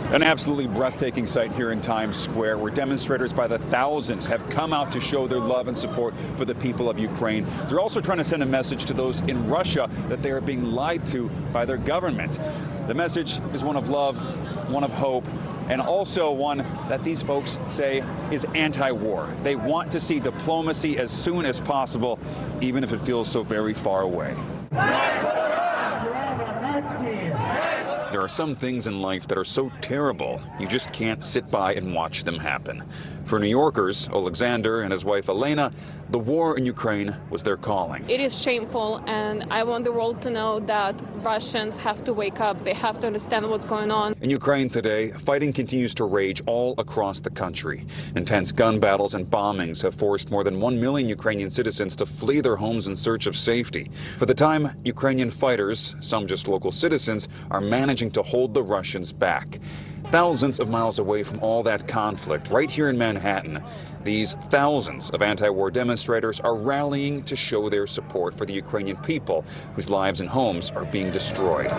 An absolutely breathtaking sight here in Times Square, where demonstrators by the thousands have come out to show their love and support for the people of Ukraine. They're also trying to send a message to those in Russia that they are being lied to by their government. The message is one of love, one of hope, and also one that these folks say is anti-war. They want to see diplomacy as soon as possible, even if it feels so very far away. There are some things in life that are so terrible, you just can't sit by and watch them happen. For New Yorkers, Alexander and his wife Elena, the war in Ukraine was their calling. It is shameful, and I want the world to know that Russians have to wake up. They have to understand what's going on. In Ukraine today, fighting continues to rage all across the country. Intense gun battles and bombings have forced more than 1 million Ukrainian citizens to flee their homes in search of safety. For the time, Ukrainian fighters, some just local citizens, are managing to hold the Russians back. Thousands of miles away from all that conflict, right here in Manhattan, these thousands of anti-war demonstrators are rallying to show their support for the Ukrainian people whose lives and homes are being destroyed.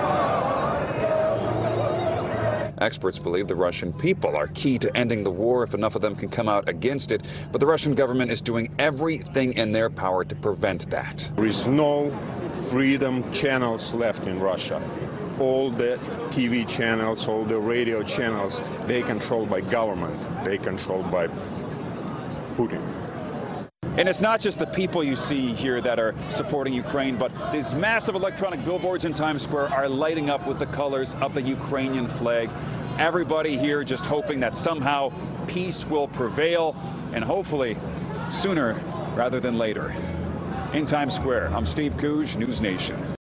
Experts believe the Russian people are key to ending the war if enough of them can come out against it, but the Russian government is doing everything in their power to prevent that. There is no freedom channels left in Russia. All the TV channels, all the radio channels, they're controlled by government. They're controlled by Putin. And it's not just the people you see here that are supporting Ukraine, but these massive electronic billboards in Times Square are lighting up with the colors of the Ukrainian flag. Everybody here just hoping that somehow peace will prevail, and hopefully sooner rather than later. In Times Square, I'm Steve Kuj, News Nation.